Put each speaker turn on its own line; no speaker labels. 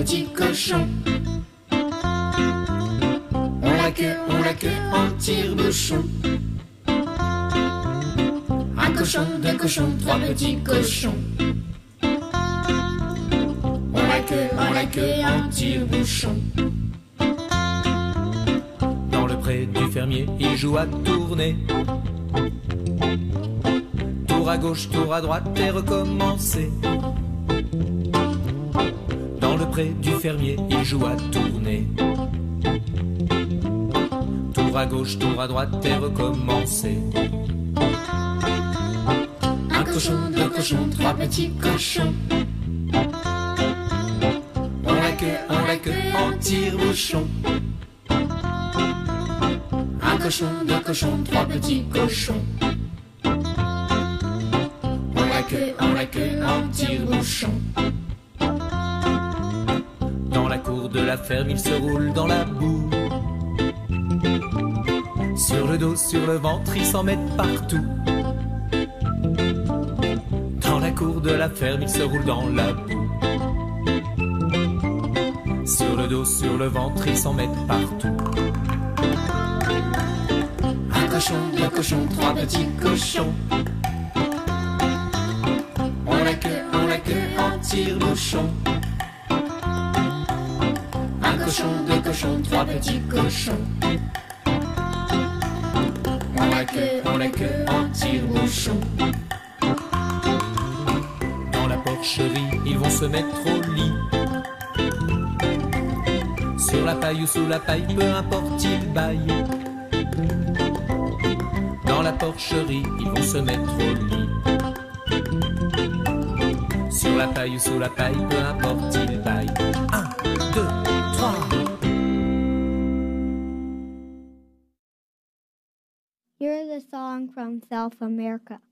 petits cochons. On la queue en tire-bouchon. Un cochon, deux cochons, trois petits cochons. On la queue en tire-bouchon.
Dans le pré du fermier, il joue à tourner. Tour à gauche, tour à droite et recommencer. Dans le pré du fermier, il joue à tourner. Tour à gauche, tour à droite et recommencer.
Un cochon, deux cochons, trois petits cochons. On la queue en tire-bouchon. Un cochon, deux cochons, trois petits cochons. On la queue en tire-bouchon.
Dans la cour de la ferme, il se roule dans la boue. Sur le dos, sur le ventre, ils s'en mettent partout. Dans la cour de la ferme, il se roule dans la boue. Sur le dos, sur le ventre, ils s'en mettent partout.
Un cochon, deux cochons, trois petits cochons. On la queue en tire-bouchon. Un cochon, deux cochons, trois petits cochons. On la queue en tire-bouchon.
Dans la porcherie, ils vont se mettre au lit. Sur la paille ou sous la paille, peu importe, ils baillent. Dans la porcherie, ils vont se mettre au lit. Sur la paille ou sous la paille, peu importe, ils baillent. 1, 2, 3.
Here's a song from South America.